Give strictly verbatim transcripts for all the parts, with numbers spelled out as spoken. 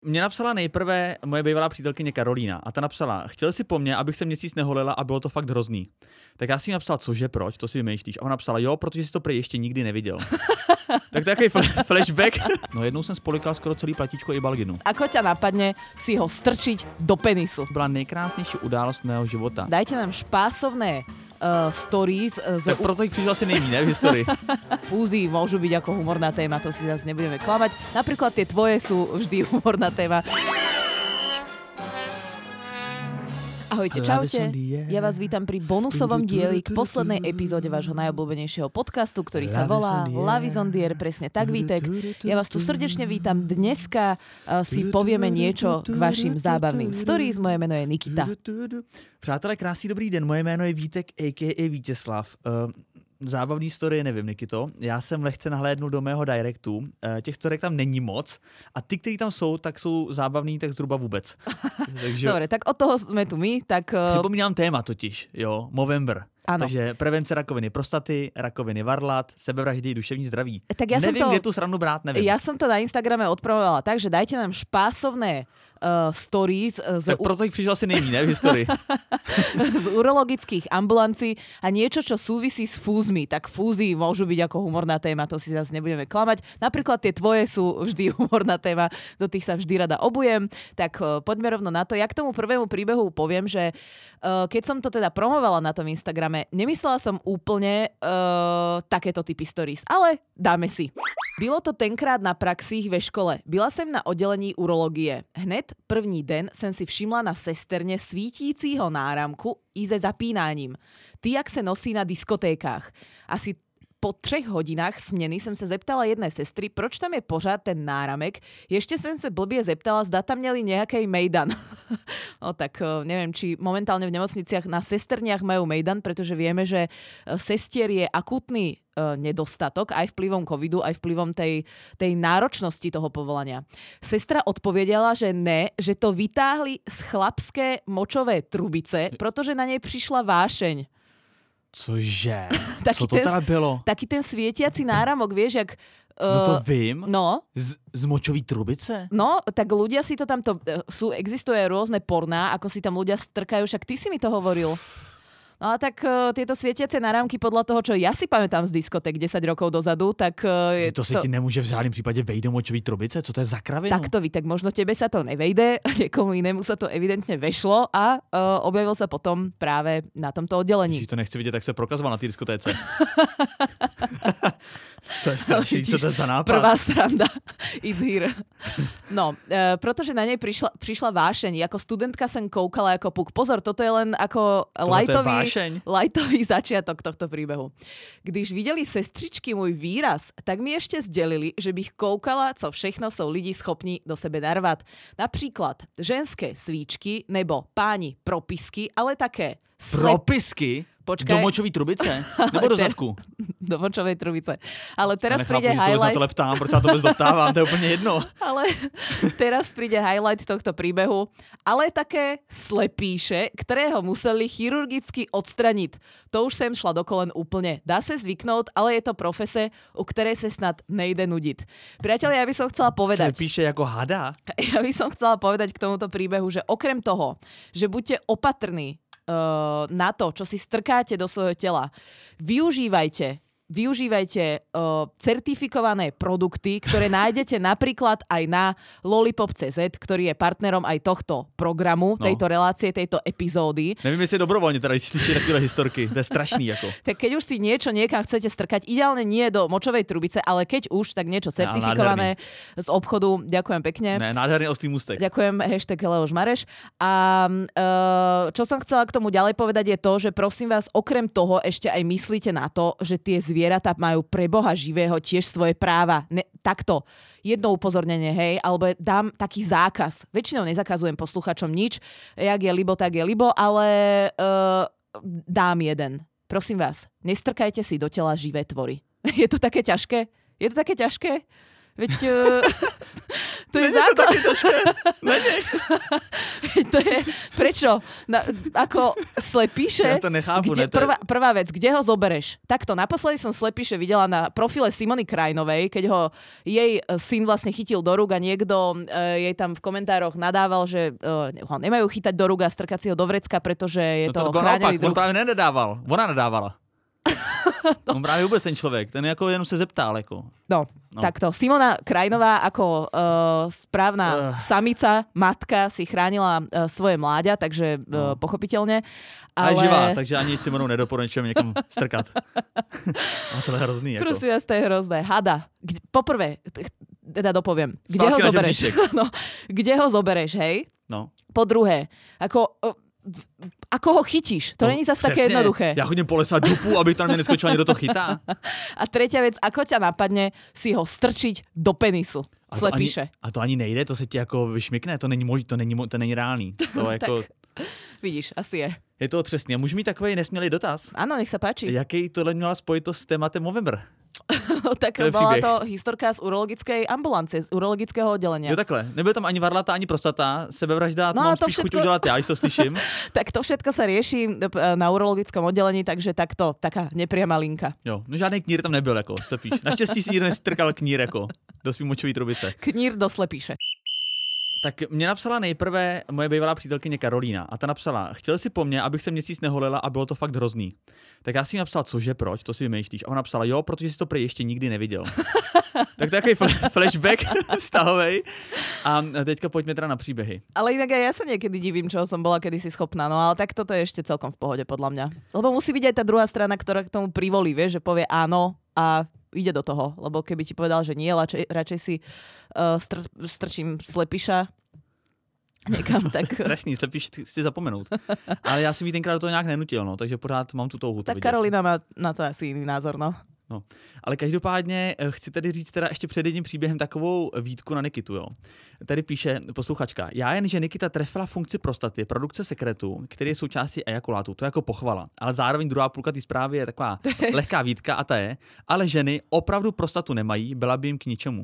Mě napsala nejprve moje bývalá přítelkyně Karolína a ta napsala, chtěl si po mně, abych se měsíc neholila a bylo to fakt hrozný. Tak já si jí napsal, cože, proč, to si vymýšlíš. A ona napsala, jo, protože si to prý ještě nikdy neviděl. Tak takový fl- flashback. No jednou jsem spolikal skoro celý platíčko i balginu. Ako ťa napadne si ho strčiť do penisu? Byla nejkrásnější událost mého života. Dajte nám špásovné uh, stories. Z... Tak proto ich prišiel asi nejmí, ne, v histórii. Fúzy môžu byť ako humorná téma, to si zase nebudeme klamať. Napríklad tie tvoje sú vždy humorná téma. Ahojte, čaute. Ja vás vítam pri bonusovom dieli k poslednej epizóde vášho najobľúbenejšieho podcastu, ktorý sa volá Love is on the air, presne tak, Vítek. Ja vás tu srdečne vítam. Dneska uh, si povieme niečo k vašim zábavným stories. Moje meno je Nikita. Přátelé, krásný dobrý den. Moje jméno je Vítek, a ká a. Vítězslav. Uh, Zábavný story nevím, Nikito. Já jsem lehce nahlédnul do mého directu. Těch storek tam není moc. A ty, kteří tam jsou, tak jsou zábavný tak zhruba vůbec. Takže... Dobre, tak od toho jsme tu my. Tak, uh... Připomínám téma totiž, jo, Movember. Ano. Takže prevence rakoviny prostaty, rakoviny varlat, sebevraždy, duševní zdraví. Tak ja nevím, som to, kde tu srandu brát, nevím. Ja som to na Instagrame odpromovala, takže dajte nám špásovné uh, stories z, tak proto ich prišiel asi nejmí, ne, v histórii. z urologických ambulancií a niečo, čo súvisí s fúzmi. Tak fúzy môžu byť ako humorná téma, to si zase nebudeme klamať. Napríklad tie tvoje sú vždy humorná téma, do tých sa vždy rada obujem. Tak uh, poďme rovno na to. Ja k tomu prvému príbehu poviem, že uh, keď som to teda promovala na tom Instagrame, nemyslela som úplne uh, takéto typy stories, ale dáme si. Bylo to tenkrát na praxích ve škole. Byla jsem na oddelení urologie. Hned první den jsem si všimla na sesterne svítícího náramku i se zapínáním. Ty, jak se nosí na diskotékách. Asi po třech hodinách směny jsem se zeptala jedné sestry, proč tam je pořád ten náramek. Ještě jsem se blbě zeptala, zda tam měli nejaký mejdan. No tak neviem, či momentálne v nemocniciach na sesterniach majú mejdan, pretože vieme, že sestier je akútny nedostatok aj vplyvom covidu, aj vplyvom tej, tej náročnosti toho povolania. Sestra odpovedala, že ne, že to vytáhli z chlapské močové trubice, protože na nej prišla vášeň. Cože? Co to teda bylo? Taký ten svietiaci náramok, vieš, jak... Uh, no to vím. No. Z, z močový trubice? No, tak ľudia si to tamto... Sú, existuje rôzne porná, ako si tam ľudia strkajú, však ty si mi to hovoril. No a tak uh, tieto svietiace náramky podľa toho, čo ja si pamätám z diskotek desať rokov dozadu, tak... Uh, to sa to... ti nemôže v žádném prípade vejde do močový trubice? Co to je za kravinu? Tak to ví, tak možno tebe sa to nevejde, niekomu inému sa to evidentne vešlo a uh, objavil sa potom práve na tomto oddelení. Když to nechce vidieť, tak sa prokazoval na tej diskotéce. To je strašný, co to je za nápad. Prvá sranda. It's here. No, uh, protože na nej prišla, prišla vášeň. Ako studentka som koukala ako puk. Pozor, toto je len ako lightový, lightový začiatok tohto príbehu. Když videli sestřičky môj výraz, tak mi ešte zdelili, že bych koukala, co všechno sú lidi schopní do sebe narvať. Napríklad ženské svíčky nebo páni propisky, ale také... Slep... Propisky? Počkaj. Do močovej trubice? Nebo do zadku? Do močovej trubice. Ale teraz nechápu, príde highlight... Ja nechápu, že sa to leptám, proč sa to vôbec doptávam, to je úplne jedno. Ale teraz príde highlight tohto príbehu. Ale také slepíše, ktorého museli chirurgicky odstraniť. To už sem šla do kolen úplne. Dá sa zvyknúť, ale je to profese, u ktorej sa snad nejde nudiť. Priatelia, ja by som chcela povedať... Slepíše ako hada? Ja by som chcela povedať k tomuto príbehu, že okrem toho, že buďte opatrní na to, čo si strkáte do svojho tela. Využívajte Využívajte uh, certifikované produkty, ktoré nájdete napríklad aj na lollipop bodka cé zet, ktorý je partnerom aj tohto programu, no. tejto relácie, tejto epizódy. Neviem, jestli dobrovoľne teda slyšíte takové historky. To je strašný ako. Tak keď už si niečo niekam chcete strkať, ideálne nie do močovej trubice, ale keď už, tak niečo certifikované z obchodu. Ďakujem pekne. Ne, nádherný ostrý mustek. Ďakujem, hashtag Leoš Mareš. A uh, čo som chcela k tomu ďalej povedať je to, že prosím vás, okrem toho ešte aj myslíte na to, že tie zvier zvieratá majú pre Boha živého tiež svoje práva. Ne, takto, jedno upozornenie, hej, alebo dám taký zákaz. Väčšinou nezakazujem posluchačom nič, jak je libo, tak je libo, ale uh, dám jeden. Prosím vás, nestrkajte si do tela živé tvory. Je to také ťažké? Je to také ťažké? Veď... Uh, to je zákon. To také ťažké. to je, preč Čo? Na, ako Slepíše? Ja to nechápu. Kde, Ne, to je... prvá, prvá vec, kde ho zobereš? Takto, naposledy som Slepíše videla na profile Simony Krajnovej, keď ho jej syn vlastne chytil do rúk a niekto uh, jej tam v komentároch nadával, že uh, ho nemajú chytať do rúk a strkať si ho do vrecka, pretože je no to, to chránený druh. On druh. právě nedával. Ona nadávala. No. On právě vůbec ten člověk. Ten jako jenom se zeptal. Jako. No, no, takto. Simona Krajnová ako uh, správna uh. samica, matka si chránila uh, svoje mláďa, takže uh, no. pochopiteľne. Ale... A je ale... živá, takže ani Simonu nedoporučujeme někam strkat. A to je hrozný. Jako. Prosím vás, to je hrozné. Hada. Kde, poprvé, teda dopoviem. Kde Spátky ho zobereš? No, kde ho zobereš, hej? No. Po druhé, ako... Uh, ako ho chytíš? To no, není zase také jednoduché. Ja chodím po lesa dupu, aby tam mě neskočil, ani do toho chytá. A tretia vec, ako ťa napadne si ho strčiť do penisu? A to, Slepíše. ani, a to ani nejde, to se ti jako vyšmykne, to není možný, to není, to není reálný. To jako... Vidíš, asi je. Je to otřesný. A můžu mít takový nesmělý dotaz? Áno, nech sa páči. Jaký tohle měla spojitost s tématem Movember? Tak to bola to historka z urologickej ambulancie, z urologického oddelenia. Jo takhle, nebyl tam ani varlata, ani prostata, sebevražda, to no, mám to spíš všetko... chuť udělat já, když to slyším. Tak to všetko sa rieši na urologickom oddelení, takže takto, taká nepriama linka. Jo, no žádný knír tam nebyl, jako, slepíš. Naštěstí si nikdo nestrkal knír, jako, do svý močový trubice. Knír do Slepíše. Tak mě napsala nejprve moje bývalá přítelkyně Karolína a ta napsala, chtěl si po mně, abych se měsíc neholila a bylo to fakt hrozný. Tak já si jí napsala, cože, proč, to si vymýšlíš. A ona napsala, jo, protože jsi to prý ještě nikdy neviděl. Tak to je takový flashback stahovej. A teďka pojďme teda na příběhy. Ale inak aj ja sa niekedy divím, čoho som bola kedysi schopná, no ale tak toto je ešte celkom v pohode podľa mňa. Lebo musí byť aj tá druhá strana, ktorá k tomu privolí, vieš, že povie áno a ide do toho. Lebo keby ti povedal, že nie, radšej, radšej si uh, str- strčím Slepíša někam, tak... Strašný, Slepíš si zapomenout. Ale já si mi tenkrát do toho nějak nenutil, no, takže pořád mám tu touhu to Tak vidět. Karolina má na to asi jiný názor, no. No, ale každopádně chci tady říct teda ještě před jedním příběhem takovou výtku na Nikitu, jo. Tady píše posluchačka, já jen, že Nikita trefila funkci prostaty, produkce sekretu, který je součástí ejakulátu, to je jako pochvala. Ale zároveň druhá půlka té zprávy je taková lehká výtka a ta je, ale ženy opravdu prostatu nemají, byla by jim k ničemu.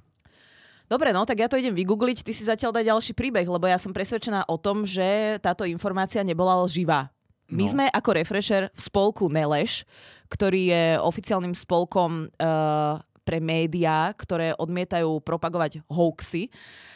Dobre, no tak ja to idem vygoogliť, ty si zatiaľ daj ďalší príbeh, lebo ja som presvedčená o tom, že táto informácia nebola lživá. My no. sme ako Refresher v spolku Neleš, ktorý je oficiálnym spolkom uh, pre médiá, ktoré odmietajú propagovať hoaxy.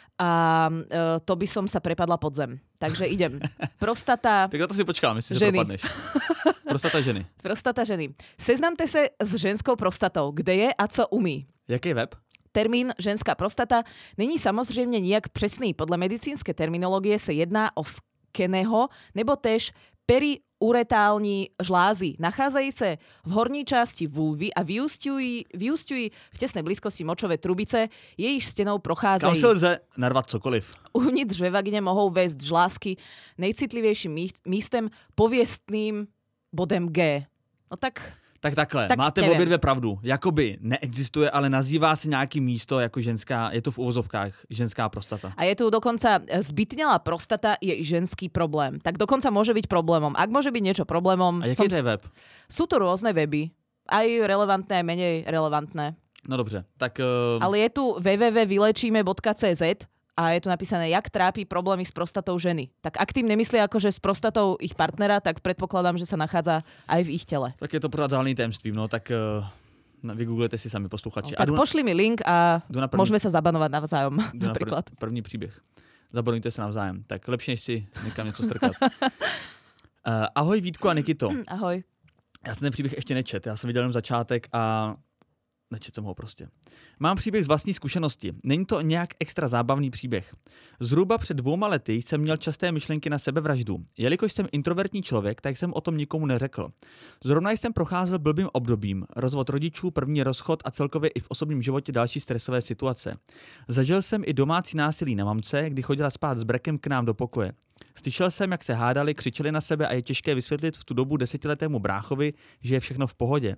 A uh, to by som sa prepadla pod zem. Takže idem. Prostata... Tak na to si počkám, jestli ženy. se propadneš. Prostata ženy. Prostata ženy. Seznamte se s ženskou prostatou. Kde je a co umí? Jaký web? Termín ženská prostata není samozřejmě nijak přesný. Podle medicínské terminologie se jedná o skeného nebo též periuretální žlázy. Nacházají se v horní části vulvy a vyúsťují, vyúsťují v těsné blízkosti močové trubice, jejíž stěnou procházejí. Tam se lze narvat cokoliv. Uvnitř ve vagině mohou vést žlázky nejcitlivějším místem pověstným bodem G. No tak... Tak takhle, tak máte nevím. obě dvě pravdu. Jakoby neexistuje, ale nazývá se nějaký místo jako ženská, je to v uvozovkách ženská prostata. A je tu dokonca zbytnělá prostata je i ženský problém. Tak dokonca môže byť problémom. Ak môže byť niečo problémom... A jaký je web? Sú tu rôzne weby. Aj relevantné, aj menej relevantné. No dobře, tak... Uh... Ale je tu w w w bodka vylečíme bodka c z a je tu napísané, jak trápi problémy s prostatou ženy. Tak ak tým nemyslia akože s prostatou ich partnera, tak predpokladám, že sa nachádza aj v ich tele. Tak je to pořád záhadným tajemstvím, no tak uh, vygooglete si sami posluchači. No, tak a pošli mi link a první, môžeme sa zabanovať navzájom. Napríklad. Na první příběh. Zabanujte se navzájem. Tak lepší, než si někam něco strkat. uh, ahoj Vítku a Nikito. Ahoj. Já jsem ten příběh ještě nečet, já jsem viděl jenom začátek a nečet jsem ho prostě. Mám příběh z vlastní zkušenosti. Není to nějak extra zábavný příběh. Zhruba před dvouma lety jsem měl časté myšlenky na sebevraždu. Jelikož jsem introvertní člověk, tak jsem o tom nikomu neřekl. Zrovna jsem procházel blbým obdobím. Rozvod rodičů, první rozchod a celkově i v osobním životě další stresové situace. Zažil jsem i domácí násilí na mamce, kdy chodila spát s brekem k nám do pokoje. Slyšel jsem, jak se hádali, křičeli na sebe a je těžké vysvětlit v tu dobu desetiletému bráchovi, že je všechno v pohodě.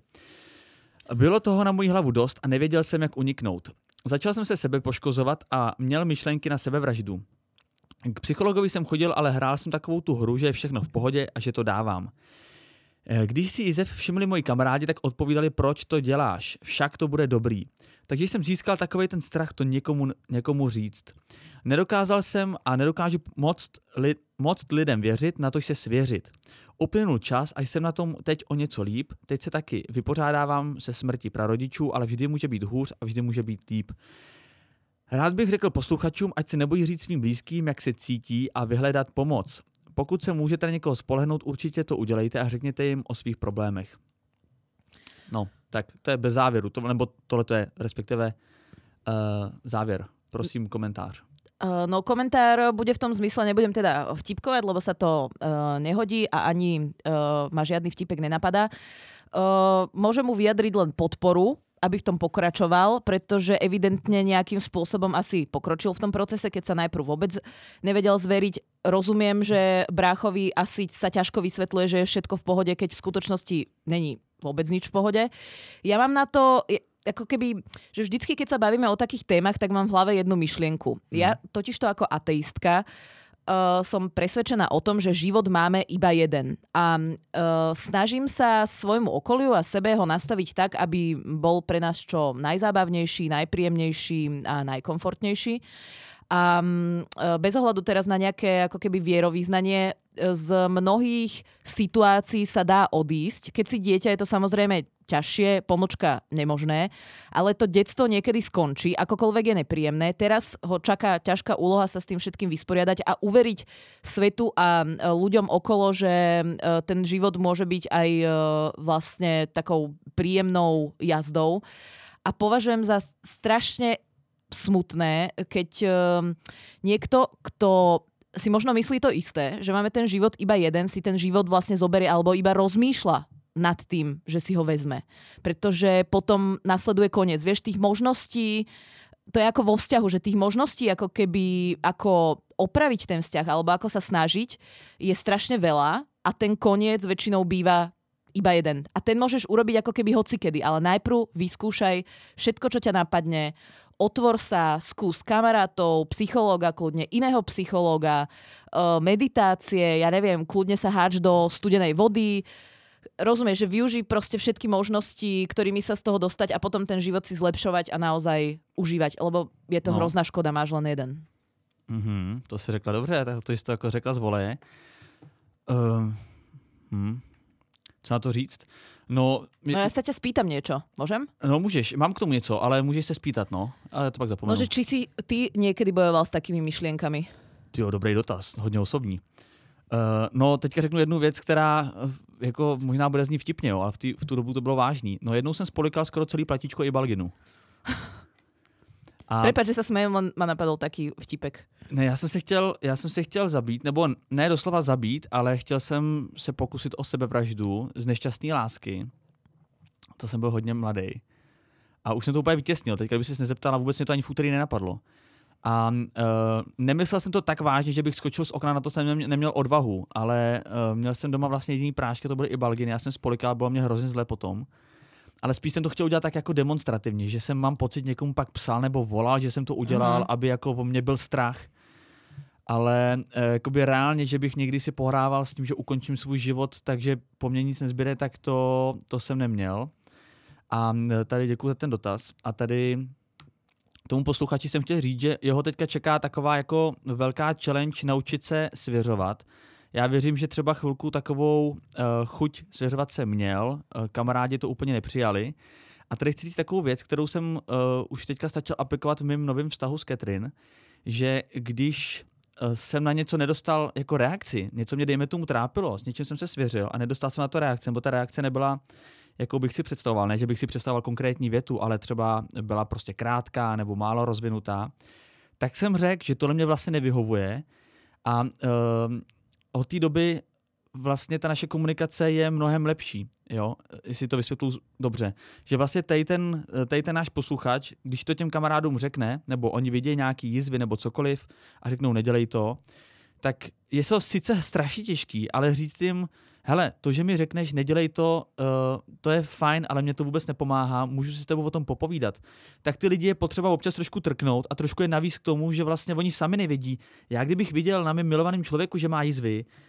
Bylo toho na moji hlavu dost a nevěděl jsem, jak uniknout. Začal jsem se sebe poškozovat a měl myšlenky na sebevraždu. K psychologovi jsem chodil, ale hrál jsem takovou tu hru, že je všechno v pohodě a že to dávám. Když si Izev všimli moji kamarádi, tak odpovídali, proč to děláš, však to bude dobrý. Takže jsem získal takovej ten strach to někomu, někomu říct. Nedokázal jsem a nedokážu moc, li, moc lidem věřit, na to se svěřit. Uplynul čas a jsem na tom teď o něco líp, teď se taky vypořádávám se smrtí prarodičů, ale vždy může být hůř a vždy může být líp. Rád bych řekl posluchačům, ať se nebojí říct svým blízkým, jak se cítí a vyhledat pomoc. Pokud se můžete na někoho spolehnout, určitě to udělejte a řekněte jim o svých problémech. No, tak to je bez závěru, to, nebo tohle to je respektive uh, závěr. Prosím, komentář. Uh, no komentár bude v tom zmysle, nebudem teda vtipkovať, lebo sa to uh, nehodí a ani uh, ma žiadny vtipek nenapadá. Uh, môžem mu vyjadriť len podporu, aby v tom pokračoval, pretože evidentne nejakým spôsobom asi pokročil v tom procese, keď sa najprv vôbec nevedel zveriť. Rozumiem, že bráchovi asi sa ťažko vysvetľuje, že je všetko v pohode, keď v skutočnosti není vôbec nič v pohode. Ja mám na to... ako keby, že vždycky, keď sa bavíme o takých témach, tak mám v hlave jednu myšlienku. Ja totižto ako ateistka uh, som presvedčená o tom, že život máme iba jeden. A uh, snažím sa svojmu okoliu a sebe ho nastaviť tak, aby bol pre nás čo najzábavnejší, najpríjemnejší a najkomfortnejší. A bez ohľadu teraz na nejaké ako keby vierovýznanie, z mnohých situácií sa dá odísť. Keď si dieťa, je to samozrejme ťažšie, pomlčka nemožné, ale to detstvo niekedy skončí, akokoľvek je nepríjemné. Teraz ho čaká ťažká úloha sa s tým všetkým vysporiadať a uveriť svetu a ľuďom okolo, že ten život môže byť aj vlastne takou príjemnou jazdou. A považujem za strašne smutné, keď uh, niekto, kto si možno myslí to isté, že máme ten život iba jeden, si ten život vlastne zoberie alebo iba rozmýšľa nad tým, že si ho vezme. Pretože potom nasleduje koniec. Vieš, tých možností, to je ako vo vzťahu, že tých možností ako keby, ako opraviť ten vzťah alebo ako sa snažiť je strašne veľa a ten koniec väčšinou býva iba jeden. A ten môžeš urobiť ako keby hocikedy, ale najprv vyskúšaj všetko, čo ťa napadne, otvor sa, skús kamarátov, psychológa, kľudne iného psychológa, meditácie, ja neviem, kľudne sa háč do studenej vody. Rozumieš, že využij proste všetky možnosti, ktorými sa z toho dostať a potom ten život si zlepšovať a naozaj užívať, lebo je to no. hrozná škoda, máš len jeden. Mm-hmm, to si řekla dobře, tak to jsi to jako řekla z voleje. Uh, hm. Co na to říct? No, no ja sa ťa spýtam niečo, môžem? No môžeš, mám k tomu něco, ale môžeš sa spýtať, no. Ale to pak zapomenu. No, že či si ty niekedy bojoval s takými myšlienkami? Tyjo, dobrý dotaz, hodně osobní. Uh, no, teďka řeknu jednu věc, která jako možná bude znít vtipně, jo, ale v, tý, v tu dobu to bylo vážný. No, jednou jsem spolikal skoro celý platíčko i balginu. A... Prepáč, že sa smejem, len ma napadol taký vtipek. Ne, já jsem se chtěl, já jsem se chtěl zabít, nebo ne doslova zabít, ale chtěl jsem se pokusit o sebevraždu z nešťastné lásky. To jsem byl hodně mladý. A už jsem to úplně vytěsnil. Teď, kdyby ses nezeptal, a vůbec mě to ani v úterý nenapadlo. A uh, nemyslel jsem to tak vážně, že bych skočil z okna, na to jsem neměl, neměl odvahu, ale uh, měl jsem doma vlastně jediný prášky, to byly i balginy, já jsem spolikal, bylo mě hrozně zle potom. Ale spíš jsem to chtěl udělat tak jako demonstrativně, že jsem mám pocit někomu pak psal nebo volal, že jsem to udělal, uh-huh. aby jako o mě byl strach. Ale e, jakoby reálně, že bych někdy si pohrával s tím, že ukončím svůj život, takže po mně nic nezbyde, tak to, to jsem neměl. A tady děkuji za ten dotaz. A tady tomu posluchači jsem chtěl říct, že jeho teďka čeká taková jako velká challenge naučit se svěřovat. Já věřím, že třeba chvilku takovou uh, chuť svěřovat se měl, uh, kamarádi to úplně nepřijali. A tady chci říct takovou věc, kterou jsem uh, už teďka stačil aplikovat v mém novém vztahu s Catherine, že když uh, jsem na něco nedostal jako reakci, něco mě dejme tomu trápilo, s něčím jsem se svěřil a nedostal jsem na to reakci, nebo ta reakce nebyla, jakou bych si představoval, ne, že bych si představoval konkrétní větu, ale třeba byla prostě krátká nebo málo rozvinutá, tak jsem řekl, že tohle mě vlastně nevyhovuje a uh, od té doby vlastně ta naše komunikace je mnohem lepší, jo, jestli to vysvětlu dobře. Že vlastně tady ten, tady ten náš posluchač, když to těm kamarádům řekne, nebo oni vidějí nějaký jizvy nebo cokoliv a řeknou nedělej to, tak je to sice strašně těžký, ale říct jim, hele, to, že mi řekneš nedělej to, uh, to je fajn, ale mě to vůbec nepomáhá, můžu si s tebou o tom popovídat. Tak ty lidi je potřeba občas trošku trknout a trošku je navíc k tomu, že vlastně oni sami nevědí. Já kdybych viděl na mém milovaném člověku, že má jizvy,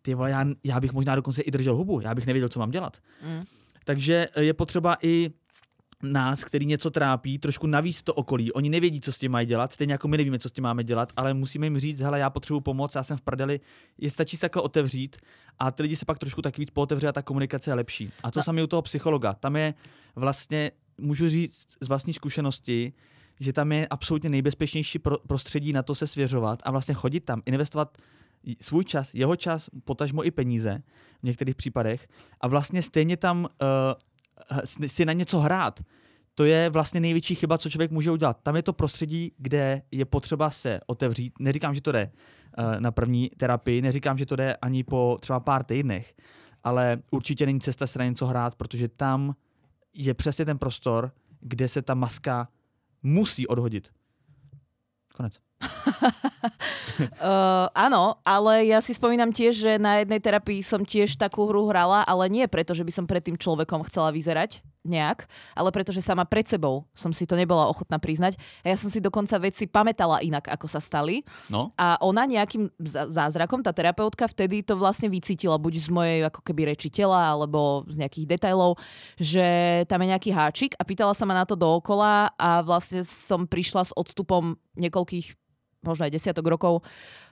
ty vole, já, já bych možná dokonce i držel hubu, já bych nevěděl, co mám dělat. Mm. Takže je potřeba i nás, který něco trápí, trošku navíc to okolí. Oni nevědí, co s tím mají dělat, stejně jako my nevíme, co s tím máme dělat, ale musíme jim říct, hele, já potřebuji pomoc, já jsem v prdeli, je stačí se takhle otevřít a ty lidi se pak trošku tak víc pootevří a ta komunikace je lepší. A to no. samé u toho psychologa. Tam je vlastně, můžu říct z vlastní zkušenosti, že tam je absolutně nejbezpečnější pro, prostředí na to se svěřovat a vlastně chodit tam, investovat svůj čas, jeho čas, potažmo i peníze v některých případech a vlastně stejně tam uh, si na něco hrát. To je vlastně největší chyba, co člověk může udělat. Tam je to prostředí, kde je potřeba se otevřít. Neříkám, že to jde uh, na první terapii, neříkám, že to jde ani po třeba pár týdnech, ale určitě není cesta se na něco hrát, protože tam je přesně ten prostor, kde se ta maska musí odhodit. Konec. uh, áno, ale ja si spomínam tiež, že na jednej terapii som tiež takú hru hrala, ale nie preto, že by som pred tým človekom chcela vyzerať nejak, ale preto, že sama pred sebou som si to nebola ochotná priznať. A ja som si dokonca veci pamätala inak, ako sa stali. No. A ona nejakým zázrakom, tá terapeutka, vtedy to vlastne vycítila, buď z mojej ako keby reči tela, alebo z nejakých detailov, že tam je nejaký háčik a pýtala sa ma na to dookola a vlastne som prišla s odstupom niekoľkých, možno aj desiatok rokov,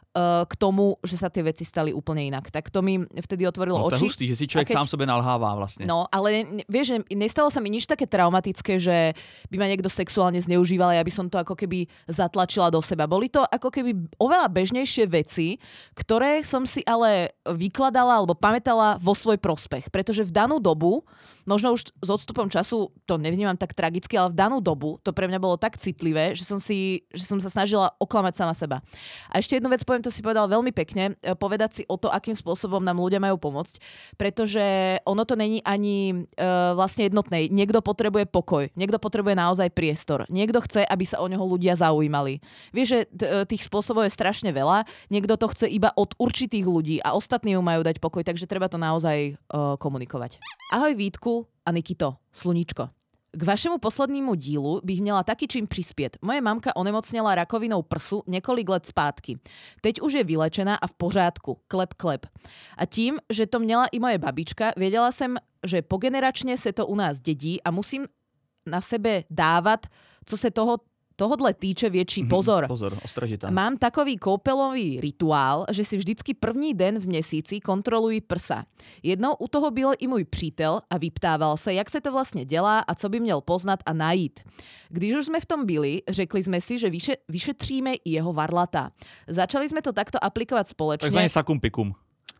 k tomu, že sa tie veci stali úplne inak. Tak to mi vtedy otvorilo no, oči. To je hustý, že si človek keď... sám sebe nalhává vlastne. No, ale vieš, že nestalo sa mi nič také traumatické, že by ma niekto sexuálne zneužíval a ja by som to ako keby zatlačila do seba. Boli to ako keby oveľa bežnejšie veci, ktoré som si ale vykladala alebo pamätala vo svoj prospech. Pretože v danú dobu, možno už s odstupom času to nevnímam tak tragicky, ale v danú dobu to pre mňa bolo tak citlivé, že som, si, že som sa snažila oklamať sama seba. A ešte jednu vec poviem, to si povedal veľmi pekne, povedať si o to, akým spôsobom nám ľudia majú pomôcť, pretože ono to není ani uh, vlastne jednotné. Niekto potrebuje pokoj, niekto potrebuje naozaj priestor, niekto chce, aby sa o neho ľudia zaujímali. Vieš, že t- tých spôsobov je strašne veľa, niekto to chce iba od určitých ľudí a ostatní mu majú dať pokoj, takže treba to naozaj uh, komunikovať. Ahoj Vítku a Nikito, sluníčko. K vašemu poslednímu dílu bych měla taky čím přispět. Moje mamka onemocněla rakovinou prsu několik let zpátky. Teď už je vylečená a v pořádku. Klep, klep. A tím, že to měla i moje babička, věděla jsem, že pogeneračně se to u nás dědí a musím na sebe dávat, co se toho tohodle týče větší pozor. Pozor, ostražitá. Mám takový koupelový rituál, že si vždycky první den v měsíci kontroluji prsa. Jednou u toho byl i můj přítel a vyptával se, jak se to vlastně dělá a co by měl poznat a najít. Když už jsme v tom byli, řekli jsme si, že vyše, vyšetříme i jeho varlata. Začali jsme to takto aplikovat společně. Takzvaný sakum pikum.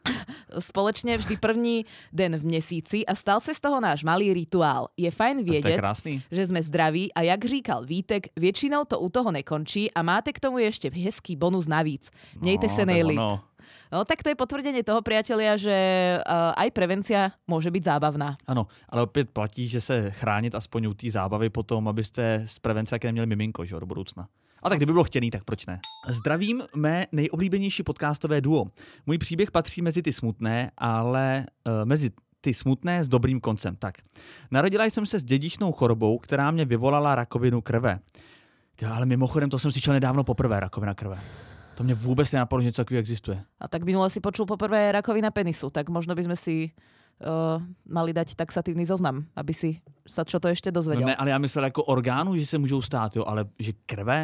Společne vždy první den v měsíci a stal se z toho náš malý rituál. Je fajn vědět, že jsme zdraví a jak říkal Vítek, většinou to u toho nekončí a máte k tomu ještě hezký bonus navíc. Mějte no, se nejlíp. No. no tak to je potvrdenie toho, priatelia, že uh, aj prevencia môže byť zábavná. Ano, ale opět platí, že se chránit aspoň u té zábavy potom, abyste z prevence také měli miminko, že do budoucna. A tak kdyby bylo chtěný, tak proč ne? Zdravím mé nejoblíbenější podcastové duo. Můj příběh patří mezi ty smutné, ale uh, mezi ty smutné s dobrým koncem. Tak, narodila jsem se s dědičnou chorobou, která mě vyvolala rakovinu krve. Ty, ale mimochodem, to jsem slyšel nedávno poprvé, rakovina krve. To mě vůbec nenapadlo, že něco takového existuje. A tak minule si počul poprvé rakovina penisu, tak možno by sme si uh, mali dať taxatívny zoznam, aby si sa čo to ešte dozvedel. No ne, ale já myslel jako orgánu, že se můžou stát, jo, ale že krve?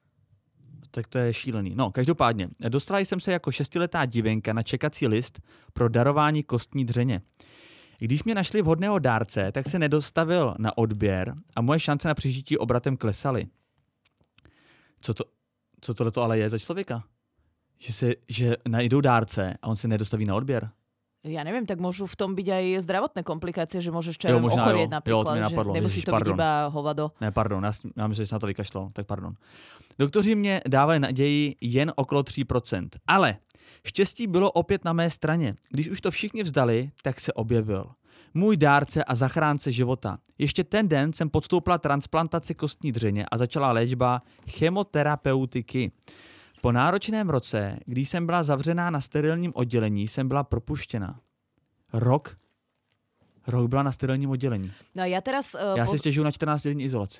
Tak to je šílený. No, každopádně, dostala jsem se jako šestiletá divenka na čekací list pro darování kostní dřeně. Když mě našli vhodného dárce, tak se nedostavil na odběr a moje šance na přežití obratem klesaly. Co to, co tohleto ale je za člověka? Že, se, že najdou dárce a on se nedostaví na odběr? Ja neviem, tak môžu v tom byť aj zdravotné komplikácie, že môžeš čo jo, ochorieť napríklad, jo, to že nemusí Ježiš, to byť iba hovado. Ne, pardon, já, já myslím, že se na to vykašlal, tak pardon. Doktoři mě dávají naději jen okolo tři procenta, ale štěstí bylo opět na mé straně. Když už to všichni vzdali, tak se objevil můj dárce a zachránce života. Ještě ten den jsem podstoupila transplantaci kostní dřeně a začala léčba chemoterapeutiky. Po náročném roce, když jsem byla zavřená na sterilním oddělení, jsem byla propuštěna. Rok? Rok byla na sterilním oddělení. No a ja teraz... Uh, Já poz... si stěžuju na čtrnáct denní izolaci.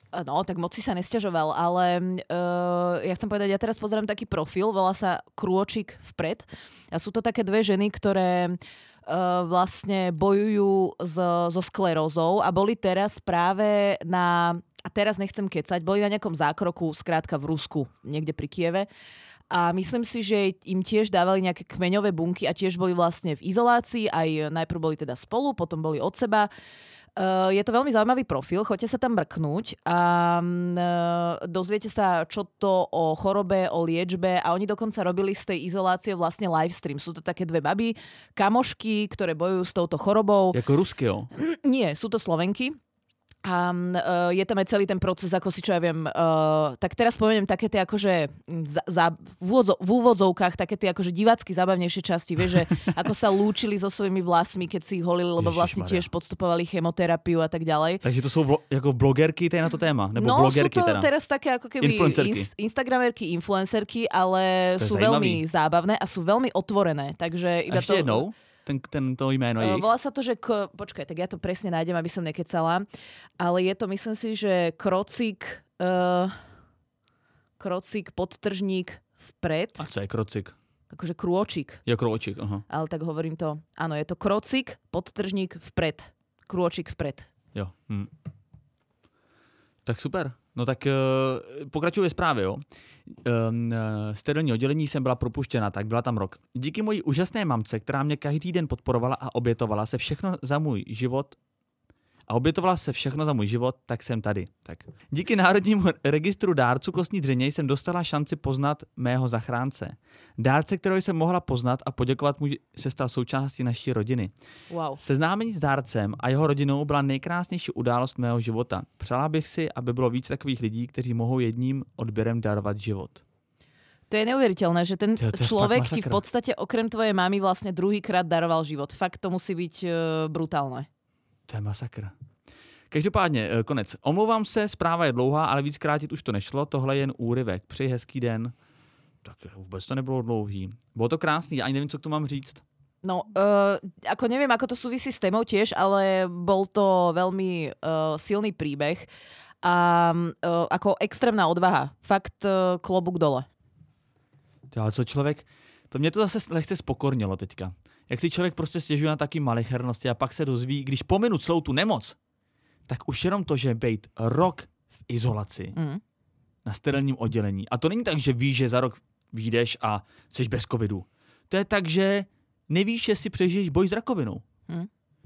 No, tak moc si sa nesťažoval, ale uh, ja chcem povedať, ja teraz pozerám taký profil, volá sa Krôčik vpred. A sú to také dve ženy, ktoré uh, vlastne bojujú so, so sklerózou a boli teraz práve na, a teraz nechcem kecať, boli na nejakom zákroku, skrátka v Rusku, niekde pri Kieve. A myslím si, že im tiež dávali nejaké kmeňové bunky a tiež boli vlastne v izolácii, aj najprv boli teda spolu, potom boli od seba. Uh, je to veľmi zaujímavý profil, choďte sa tam mrknúť a uh, dozviete sa, čo to o chorobe, o liečbe a oni dokonca robili z tej izolácie vlastne live stream. Sú to také dve baby, kamošky, ktoré bojujú s touto chorobou. Jako ruské, jo? Nie, sú to Slovenky. A uh, je tam aj celý ten proces, ako si čo ja viem, uh, tak teraz spomeniem také tie akože za, za, v, úvodzo, v úvodzovkách také tie akože divácky zábavnejšie časti, vieš, že ako sa lúčili so svojimi vlasmi, keď si ich holili, lebo vlastne tiež podstupovali chemoterapiu a tak ďalej. Takže to sú vlo, jako blogerky, to je na to téma? Nebo no blogerky sú to teda? Teraz také ako keby ins, instagramerky, influencerky, ale sú zajímavý. Veľmi zábavné a sú veľmi otvorené, takže iba ešte to... jednou? Ten, ten, to jméno je ich? Volá sa to, že... K... Počkaj, tak ja to presne nájdem, aby som nekecala. Ale je to, myslím si, že krocík... Uh, krocík, podtržník vpred. A co je krocík? Akože krôčik. Je krôčik, aha. Ale tak hovorím to. Áno, je to krocík, podtržník vpred. Krôčik vpred. Jo. Hm. Tak super. No tak uh, pokračuju ve zprávě, jo. Um, sterilní oddělení jsem byla propuštěna, tak byla tam rok. Díky mojí úžasné mamce, která mě každý den podporovala a obětovala se všechno za můj život, a obětovala se všechno za můj život, tak jsem tady. Tak. Díky Národnímu registru dárců kostní dřeně jsem dostala šanci poznat mého zachránce. Dárce, kterého jsem mohla poznat a poděkovat mu, se stal součástí naší rodiny. Wow. Seznámení s dárcem a jeho rodinou byla nejkrásnější událost mého života. Přála bych si, aby bylo víc takových lidí, kteří mohou jedním odběrem darovat život. To je neuveriteľné, že ten to, to človek ti v podstate okrem tvojej mamy vlastne druhýkrát daroval život. Fakt to musí byť uh, brutálne. To je masakr. Každopádně, konec. Omlouvám se, zpráva je dlouhá, ale víc krátit už to nešlo. Tohle je jen úryvek. Přeji hezký den. Tak vůbec to nebylo dlouhý. Bylo to krásný, ani nevím, co k tomu mám říct. No, uh, ako neviem, ako to súvisí s témou tiež, ale bol to veľmi uh, silný príbeh a uh, ako extrémna odvaha. Fakt uh, klobúk dole. Ale co člověk, to mě to zase lehce spokornilo teďka. Jak si člověk prostě stěžuje na taky malichernosti a pak se dozví, když pominu celou tu nemoc, tak už jenom to, že bejt rok v izolaci mm. na sterilním oddělení. A to není tak, že víš, že za rok vyjdeš a jsi bez covidu. To je tak, že nevíš, jestli přežiješ boj s rakovinou. Mm.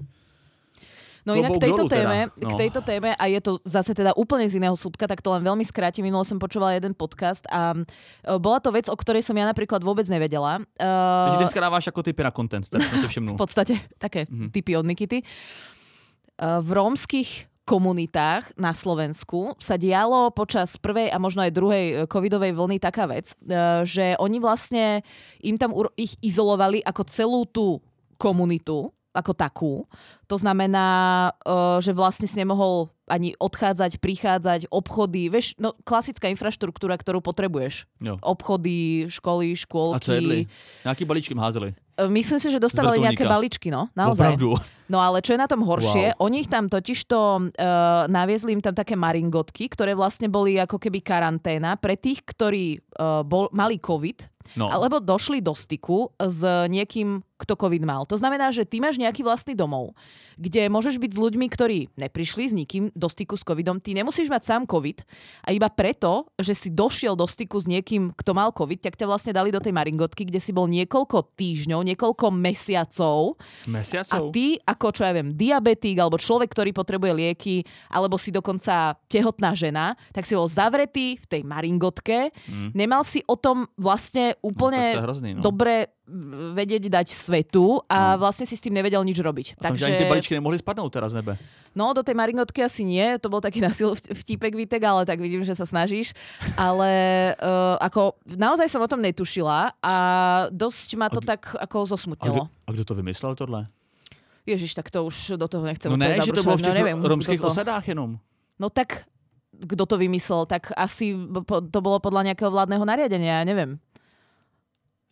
No inak k tejto, téme, teda. No. k tejto téme, a je to zase teda úplne z iného súdka, tak to len veľmi skrátim. Minulo som počúvala jeden podcast a bola to vec, o ktorej som ja napríklad vôbec nevedela. Uh, Takže dneska dáváš ako typy na content, tak som si všimnul. V podstate také mm-hmm. typy od Nikity. Uh, v rómskych komunitách na Slovensku sa dialo počas prvej a možno aj druhej covidovej vlny taká vec, uh, že oni vlastne im tam ich izolovali ako celú tú komunitu, ako takú. To znamená, uh, že vlastne si nemohol ani odchádzať, prichádzať, obchody, vieš, no klasická infraštruktúra, ktorú potrebuješ. Jo. Obchody, školy, škôlky. A co jedli? Nejaký balíčky házeli? Uh, myslím si, že dostávali nejaké balíčky, no, naozaj. Opravdu. No ale čo je na tom horšie, wow. oni ich tam totižto uh, naviezli im tam také maringotky, ktoré vlastne boli ako keby karanténa pre tých, ktorí uh, bol, mali COVID, no. alebo došli do styku s niekým, kto COVID mal. To znamená, že ty máš nejaký vlastný domov, kde môžeš byť s ľuďmi, ktorí neprišli s nikým do styku s covidom. Ty nemusíš mať sám covid a iba preto, že si došiel do styku s niekým, kto mal covid, tak ťa vlastne dali do tej maringotky, kde si bol niekoľko týždňov, niekoľko mesiacov. Mesiacov? A ty, ako čo ja viem, diabetík alebo človek, ktorý potrebuje lieky, alebo si dokonca tehotná žena, tak si bol zavretý v tej maringotke. Mm. Nemal si o tom vlastne úplne no, hrozný, no. dobre vedieť dať svetu a no. vlastne si s tým nevedel nič robiť. A Takže... ani tie balíčky nemohli spadnúť teraz z nebe? No, do tej maringotky asi nie. To bol taký nasil vtípek, Vítek, ale tak vidím, že sa snažíš. Ale uh, ako naozaj som o tom netušila a dosť ma to a tak ako zosmutnilo. A kto to vymyslel tohle? Ježiš, tak to už do toho nechcem. No ne, že to bolo v těch no, romských to... osadách jenom. No tak, kto to vymyslel? Tak asi to bolo podľa nejakého vládneho nariadenia, ja neviem.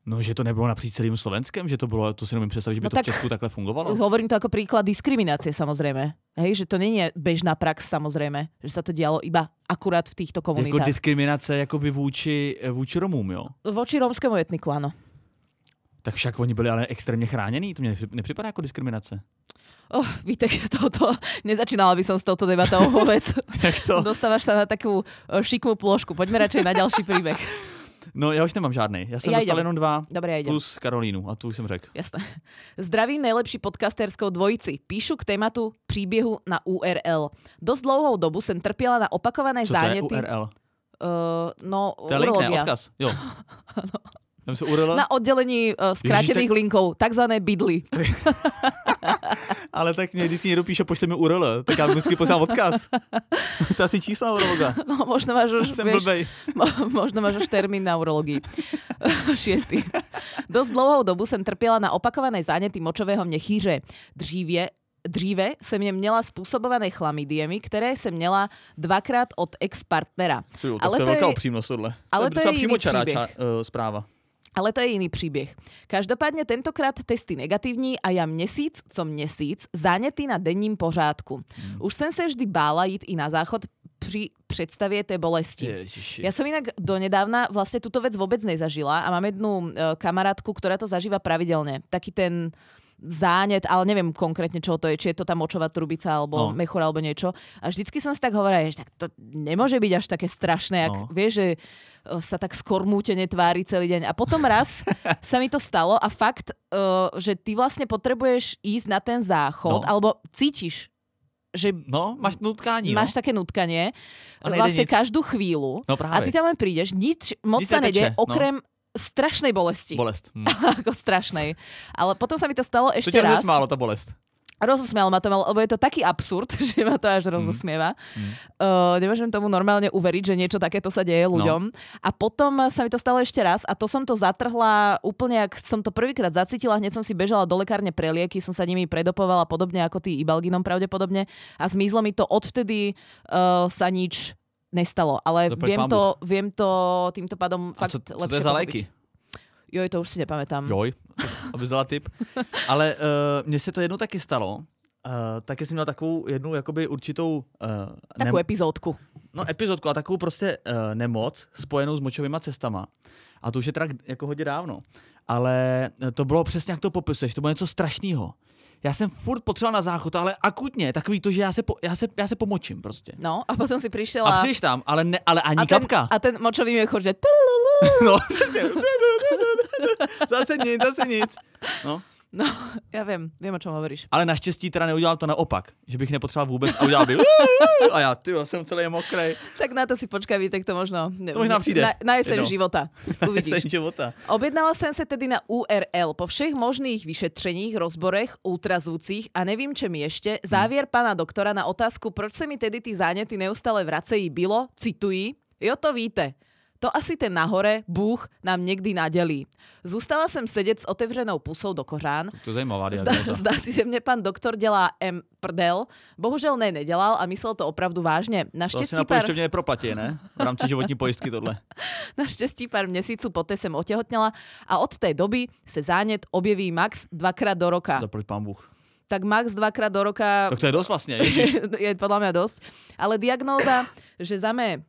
No, že to nebylo napříč celým Slovenskem, že to bylo, to si nemůžem představit, že by no to tak, v Česku takhle fungovalo. Hovorím to ako príklad diskriminácie, samozrejme. Hej, že to nie je bežná prax, samozrejme. Že sa to dialo iba akurát v týchto komunitách. Jako diskriminace jakoby vůči, vůči Romům, jo? Voči rómskému etniku, áno. Tak však oni byli ale extrémně chránění, to mě nepřipadá jako diskriminace. Oh, Vítek, toto, nezačínala by som s touto debatou vôbec. Jak to? Dostávaš sa na takú šikmú plôžku. Poďme radšej na ďalší príbeh. No, já už nemám žádnej. Já jsem ja dostal idem. jenom dva, Dobre, ja idem. plus Karolínu, a tu už jsem řekl. Jasné. Zdravím nejlepší podcasterskou dvojici. Píšu k tématu příběhu na U R L. Dost dlouhou dobu jsem trpěla na opakované Co záněty. to je U R L? Uh, no, To je link, ne? urologia. Odkaz. Jo. Tam se U R L? Na oddelení uh, skrátených tak... linkov, takzvané bydly. Ale tak mě vždycky někdo píše, pošli mi U R L, tak já vždycky poslám odkaz. To asi čísla urologa. No, možno máš už, Jsem vieš, blbej. mo- možno máš už termín na urologii. Šiestý. Dost dlouhou dobu jsem trpěla na opakované záněty močového měchýře. Dříve Dříve jsem je měla způsobované chlamydiemi, které jsem měla dvakrát od ex-partnera. Jo, tak ale to je to velká je, upřímnost tohle. ale to to je je docela jiný přímočará příběh. ča- uh, zpráva. Ale to je jiný příběh. Každopádně tentokrát testy negativní a já měsíc co měsíc záněty na denním pořádku. Hmm. Už jsem se vždy bála jít i na záchod pri představě té bolesti. Ježiši. Ja som inak donedávna vlastne túto vec vôbec nezažila a mám jednu e, kamarátku, ktorá to zažíva pravidelne. Taký ten zánet, ale neviem konkrétne, čo to je, či je to tá močová trubica, alebo no. mechúra, alebo niečo. A vždycky som si tak hovorila, že tak to nemôže byť až také strašné, ak no. vieš, že sa tak skormútene tvári celý deň. A potom raz sa mi to stalo a fakt, uh, že ty vlastne potrebuješ ísť na ten záchod, no. alebo cítiš, že no, máš nutkání. máš no. také nutkanie, a vlastne nic. každú chvíľu no, a ty tam len prídeš, nič moc Nic sa neteče, nedie, okrem strašnej bolesti. Bolest. Hm. Ako strašnej. Ale potom sa mi to stalo ešte to ťa raz. rozesmálo, tá bolest. Rozosmialo ma to, lebo je to taký absurd, že ma to až rozosmieva. Mm. Uh, nemôžem tomu normálne uveriť, že niečo takéto sa deje ľuďom. No. A potom sa mi to stalo ešte raz a to som to zatrhla úplne, ak som to prvýkrát zacítila, hneď som si bežala do lekárne pre lieky, som sa nimi predopovala podobne ako tý Ibalginom pravdepodobne a zmizlo mi to, odvtedy uh, sa nič nestalo. Ale viem to, viem to týmto pádom fakt co, lepšie co to je za léky? Joj, to už si nepamätám. Joj, aby vzala tip. Ale uh, mně se to jednou taky stalo. Uh, taky jsem měl takovou jednu jakoby určitou... Uh, Takovou nem- epizódku. No epizodku a takovou prostě uh, nemoc spojenou s močovýma cestama. A to už je teda jako hodně dávno. Ale to bylo přesně, jak to popisuješ. To bylo něco strašného. Já jsem furt potřeboval na záchod, ale akutně, takový to, že já se, po, já se, já se pomočím prostě. No a potom si přišla... A přijdeš tam, ale, ne, ale ani a ten, kapka. A ten močový měchor, že... No, přesně. Zase nic, zase nic. No. No, já vím, vím, o čem hovoríš. Ale naštěstí teda neudělal to naopak, že bych nepotřeboval vůbec a udělal by a já, tyjo, jsem celý mokrej. Tak na to si počkaj, Vítek, to možno... To možná přijde. Na, na jeseň Jedno. života. Uvidíš. Na jeseň života. Objednala jsem se tedy na U R L. Po všech možných vyšetřeních, rozborech, ultrazvucích a nevím čem ještě, závěr pana doktora na otázku, proč se mi tedy ty záněty neustále vracejí, bylo, cituji, jo to víte. To asi ten nahore, Bůh, nám někdy nadělí. Zůstala jsem sedět s otevřenou pusou do kořán. To je zajímavá Zdá, zdá si, že mě pan doktor dělá M prdel. Bohužel ne, nedělal a myslel to opravdu vážně. Naštěstí to asi na pojišťovně je proplatí, ne? V rámci životní pojistky tohle. Naštěstí pár měsíců poté jsem otehotněla a od té doby se zánět objeví max dvakrát do roka. Zaplať pán Bůh. Tak max dvakrát do roka... Tak to je dost vlastně, ježiš. Je podľa mňa dosť. Ale diagnóza, že za mé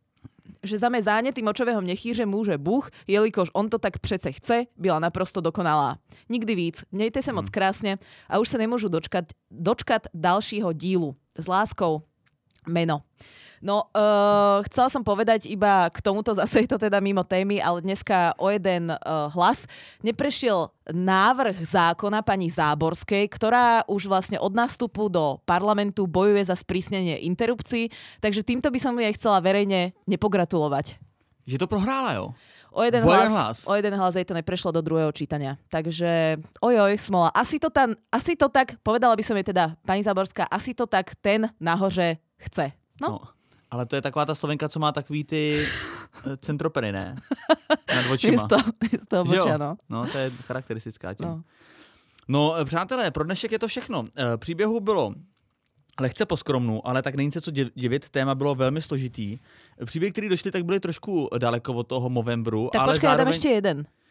že za mé záněty močového měchýře může Bůh, jelikož on to tak přece chce, byla naprosto dokonalá. Nikdy víc. Mějte se moc krásně a už se nemůžu dočkat, dočkat dalšího dílu. S láskou, Meno. No, uh, chcela som povedať iba k tomuto, zase je to teda mimo témy, ale dneska o jeden uh, hlas neprešiel návrh zákona pani Záborskej, ktorá už vlastne od nástupu do parlamentu bojuje za sprísnenie interrupcií, takže týmto by som jej chcela verejne nepogratulovať. Že to prohrála, jo? O jeden, o hlas, jeden hlas. O jeden hlas jej to neprešlo do druhého čítania. Takže ojoj, smola. Asi to, tam, asi to tak, povedala by som jej teda, pani Záborská, asi to tak ten nahoře chce. No. no. Ale to je taková ta Slovenka, co má takový ty centropery, ne? Nad očima. Místo, místo obočia, no. No, to je charakteristická tím. No. no, přátelé, pro dnešek je to všechno. Příběhu bylo lehce poskromnou, ale tak není se co divit, téma bylo velmi složitý. Příběhy, které došly, tak byly trošku daleko od toho Movembru. Tak ale počkej, zároveň... já dám ještě jeden.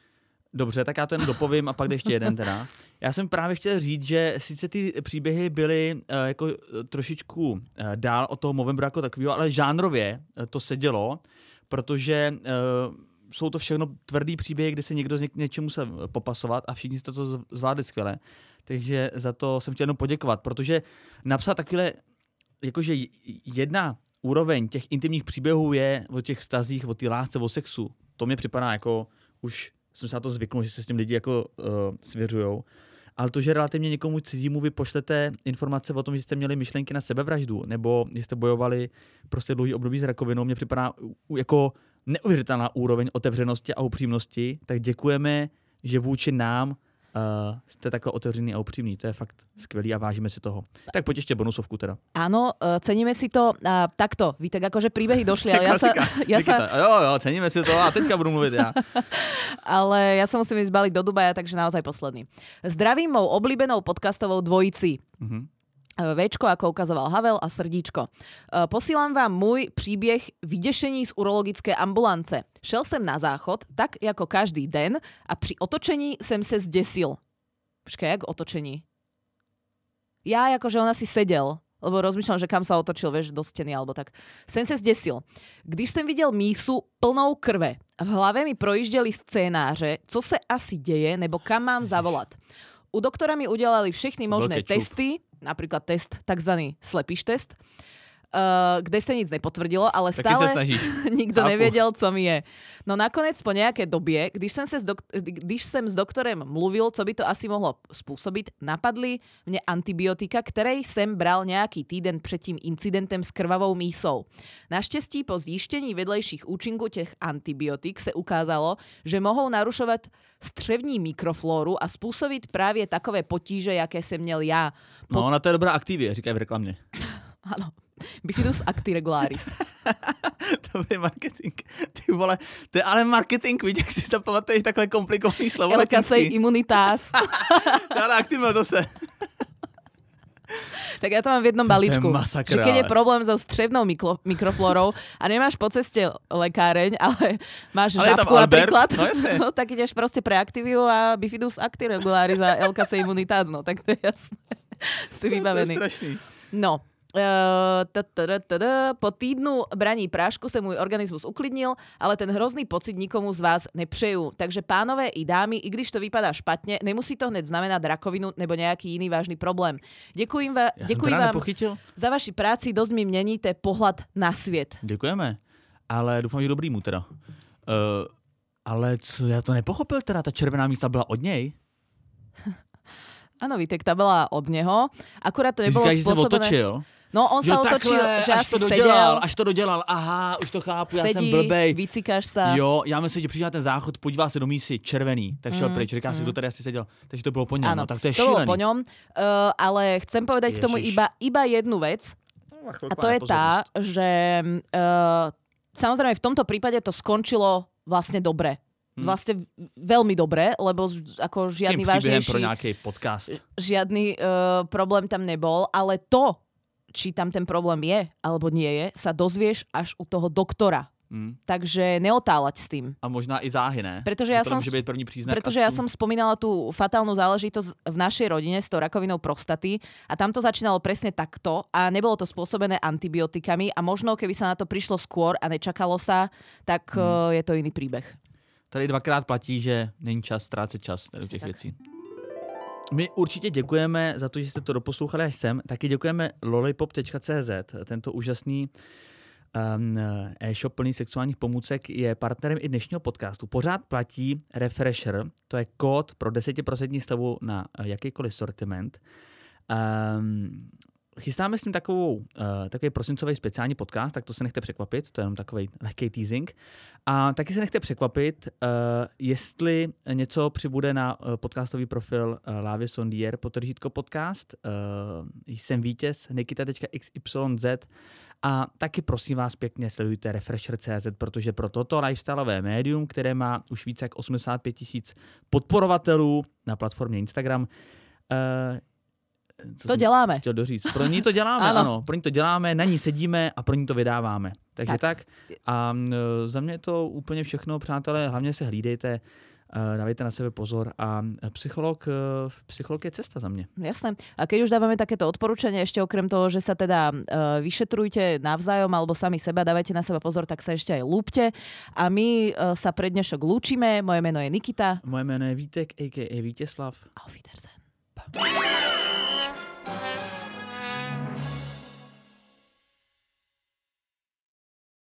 Dobře, tak já to jen dopovím a pak jde ještě jeden teda. Já jsem právě chtěl říct, že sice ty příběhy byly uh, jako uh, trošičku uh, dál od toho Movemberu jako takového, ale žánrově uh, to sedělo, protože uh, jsou to všechno tvrdý příběhy, kdy se někdo z něk- něčemu musel popasovat a všichni jste to zvládli skvěle. Takže za to jsem chtěl jenom poděkovat, protože napsat takové, jakože jedna úroveň těch intimních příběhů je o těch vztazích, o té lásce, o sexu. To mě připadá jako, už jsem se na to zvyknul, že se s tím lidi jako uh, svěřujou. Ale to, že relativně někomu cizímu vy pošlete informace o tom, že jste měli myšlenky na sebevraždu, nebo že jste bojovali prostě dlouhý období s rakovinou, mě připadá jako neuvěřitelná úroveň otevřenosti a upřímnosti, tak děkujeme, že vůči nám Uh, jste takhle otevřený a upřímný. To je fakt skvělý a vážime si toho. Tak pojď ještě bonusovku teda. Áno, uh, ceníme si to uh, takto. Vy tak akože príbehy došli, ale ja sa... Ja sa... Jo, jo, ceníme si to a teďka budu mluvit ja. Ale ja sa musím ísť baliť do Dubaja, takže naozaj posledný. Zdravím mou oblíbenou podcastovou dvojici. Mhm. Véčko, ako ukazoval Havel, a srdíčko. Posílám vám môj príbeh vydešení z urologické ambulance. Šel jsem na záchod, tak jako každý den, a při otočení jsem se zdesil. Počkej, jak otočení? Ja, akože on asi sedel, lebo rozmýšľam, že kam sa otočil, vieš, do steny alebo tak. Jsem se zdesil. Když jsem viděl mísu plnou krve, v hlave mi projížděli scénáře, co se asi děje, nebo kam mám zavolat. U doktora mi udělali všechny možné testy, napríklad test, takzvaný slepíš test, uh, kde sa nic nepotvrdilo, ale taky stále nikto Chápu. nevěděl, co mi je. No nakonec po nějaké době, když jsem, se s dok- když jsem s doktorem mluvil, co by to asi mohlo způsobit, napadly mě antibiotika, které jsem bral nějaký týden před tím incidentem s krvavou mísou. Naštěstí po zjištění vedlejších účinků těch antibiotik se ukázalo, že mohou narušovat střevní mikroflóru a způsobit právě takové potíže, jaké jsem měl já. Po... No, na to je dobrá Activie, říkají v reklamě. Ano. Bifidus actiregularis. To je marketing. Ty vole, to je ale marketing, víš, jak si zapamatuješ takhle komplikovaný slovo latinský. Elkasej immunitas. Ale aktivno to se. Tak ja to mám v jednom balíčku. Masakra, že keď je ale... problém so střevnou mikro, mikroflorou a nemáš po ceste lekáreň, ale máš ale žabku napríklad, no, no tak ideš proste pre Activiu a Bifidus actiregularis a Elkasej immunitas, no tak to je jasné. Si vybavený. To je strašný. No. Uh, po týdnu braní prášku se můj organismus uklidnil, ale ten hrozný pocit nikomu z vás nepřeju. Takže pánové i dámy, i když to vypadá špatně, nemusí to hned znamenat rakovinu nebo nějaký jiný vážný problém. Děkuji, va- děkuji vám nepochytil. Za vaši práci, dost mi měníte pohled na svět. Děkujeme, ale doufám, že dobrýmu teda. Uh, ale co, já to nepochopil teda, ta červená místa byla od něj? Ano, Vítek, ta byla od něho. Akurát to nebylo Říkáš, způsobené... že se otočil? No, on jo, sa otočil, takhle, že až asi to dodělal, sedel. až to dodělal, aha, už to chápu, Sedí, já jsem blbej. vycikáš sa. Jo, já myslím, že přišel na ten záchod, podívá se do mísy, červený, tak šel mm, pryč, říká mm. si, kdo tady asi seděl, takže to bylo po něm, ano, no, tak to je to šílený. bylo po ňom, uh, ale chcem povedať Ježiš. K tomu iba, iba jednu vec, a to je tá, že uh, samozrejme v tomto prípade to skončilo vlastne dobre. Vlastne veľmi dobre, lebo ako žiadny vážnejší... pro nejaký podcast. Žiadny uh, problém tam nebol, ale to, či tam ten problém je, alebo nie je, sa dozvieš až u toho doktora. Mm. Takže neotáľať s tým. A možná i záhy, ne? Pretože ja, som, pretože ja som spomínala tú fatálnu záležitosť v našej rodine s tou rakovinou prostaty a tam to začínalo presne takto a nebolo to spôsobené antibiotikami a možno keby sa na to prišlo skôr a nečakalo sa, tak mm. uh, je to iný príbeh. Tady dvakrát platí, že není čas ztrácet čas do těch tak. věcí. My určitě děkujeme za to, že jste to doposlouchali až sem. Taky děkujeme lollipop tečka cé zet. Tento úžasný um, e-shop plný sexuálních pomůcek je partnerem i dnešního podcastu. Pořád platí Refresher, to je kód pro deset procent slevu na jakýkoliv sortiment. Um, Chystáme s ním takovou, uh, takový prosincový speciální podcast, tak to se nechte překvapit, to je jenom takový lehký teasing. A taky se nechte překvapit, uh, jestli něco přibude na uh, podcastový profil uh, Lávě Sondier, potržítko podcast. Uh, jsem vítěz, nikita tečka iks ypsilon zet a taky prosím vás pěkně sledujte Refresher tečka cé zet, protože pro toto lifestyleové médium, které má už více jak osmdesát pět tisíc podporovatelů na platformě Instagram, uh, Co to děláme. Chtěl doříct. Pro ní to děláme, ano. ano. Pro ní to děláme, na ní sedíme a pro ní to vydáváme. Takže tak. tak. A za mě je to úplně všechno, přátelé. Hlavně se hlídejte dávejte na sebe pozor a psycholog, psycholog je cesta za mňa. Jasné. A keď už dávame takéto odporúčanie, ešte okrem toho, že sa teda uh, vyšetrujte navzájom alebo sami seba, dávajte na seba pozor, tak sa ešte aj lúpte. A my uh, sa pre dnešok lúčime. Moje meno je Nikita. Moje meno je Vítek, a ká a. Víteslav. Auf Wiedersehen.